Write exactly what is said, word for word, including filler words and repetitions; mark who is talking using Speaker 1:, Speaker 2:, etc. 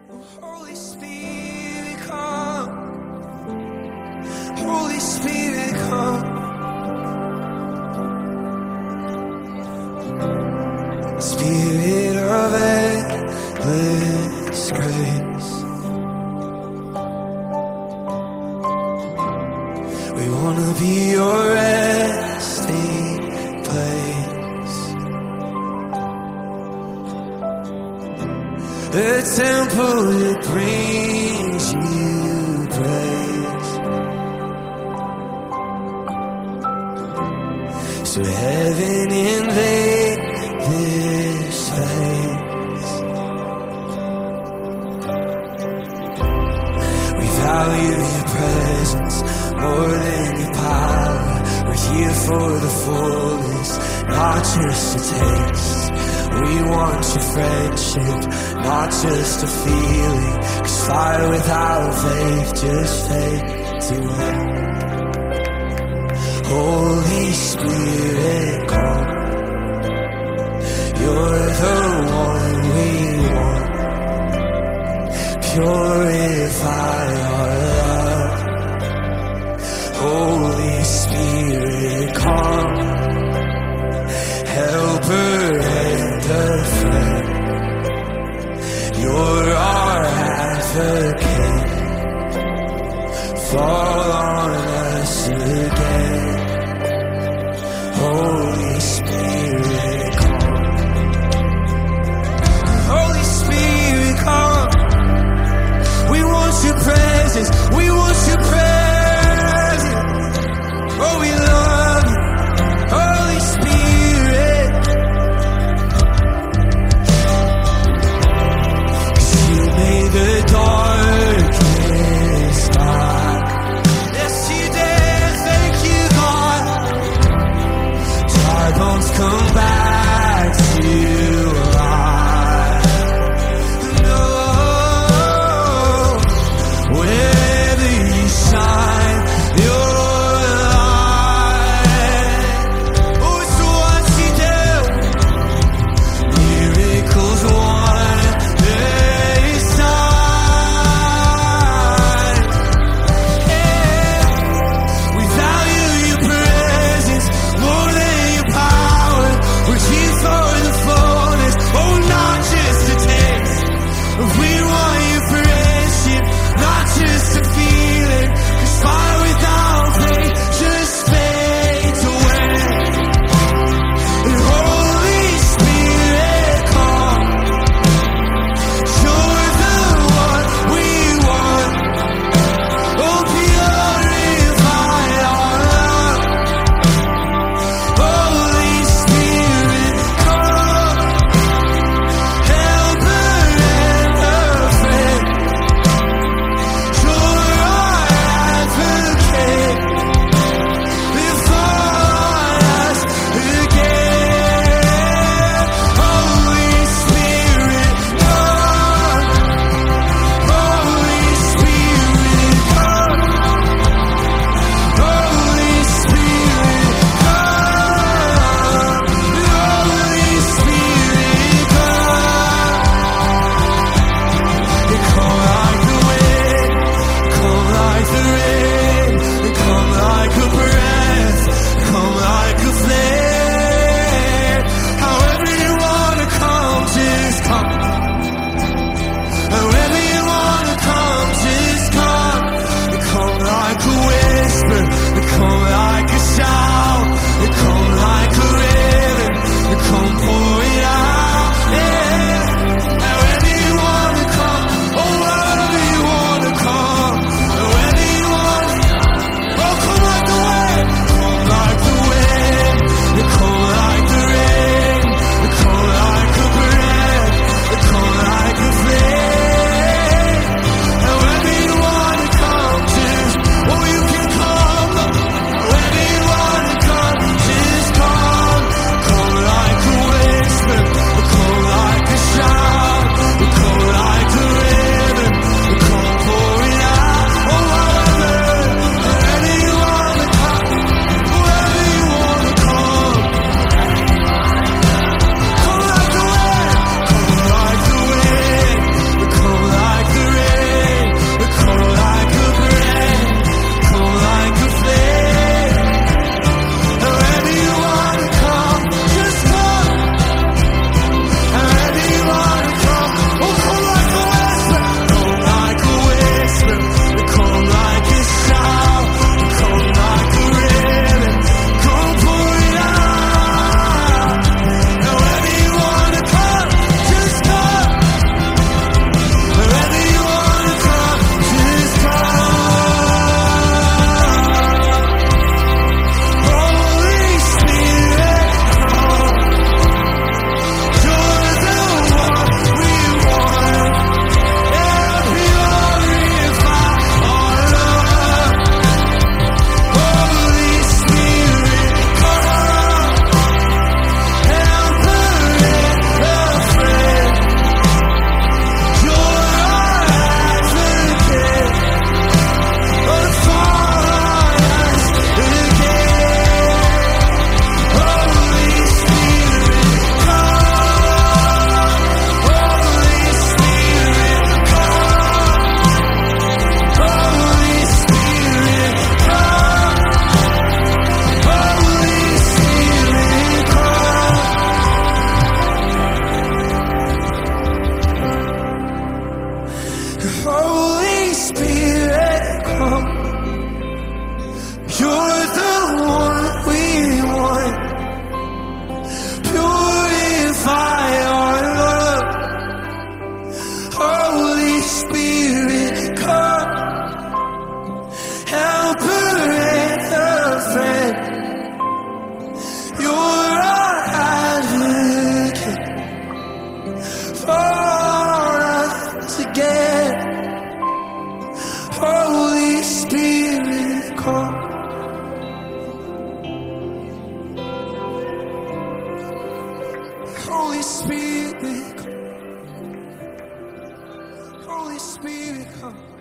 Speaker 1: Holy Spirit, come. Holy Spirit, come. Spirit of endless grace, we wanna be your resting place. The temple that brings you praise. So heaven invade this place. We value your presence more than your power. We're here for the fullness, not just a taste. We want your friendship, not just a feeling. 'Cause fire without faith just fades away. Holy Spirit, come. You're the one we want. Purify our love. Holy Spirit, come. Helper and a friend. You're our advocate. Fall on us again. Holy Spirit, come. Holy Spirit, come. We want your presence. We want your presence. Oh, we love you. Holy Spirit. 'Cause you made the darkness light. Holy Spirit, come. You're the one we want. Purify our love. Holy Spirit, come. Helper and a friend. You're our advocate for us again. Holy Spirit, come. Holy Spirit, come. Holy Spirit, come.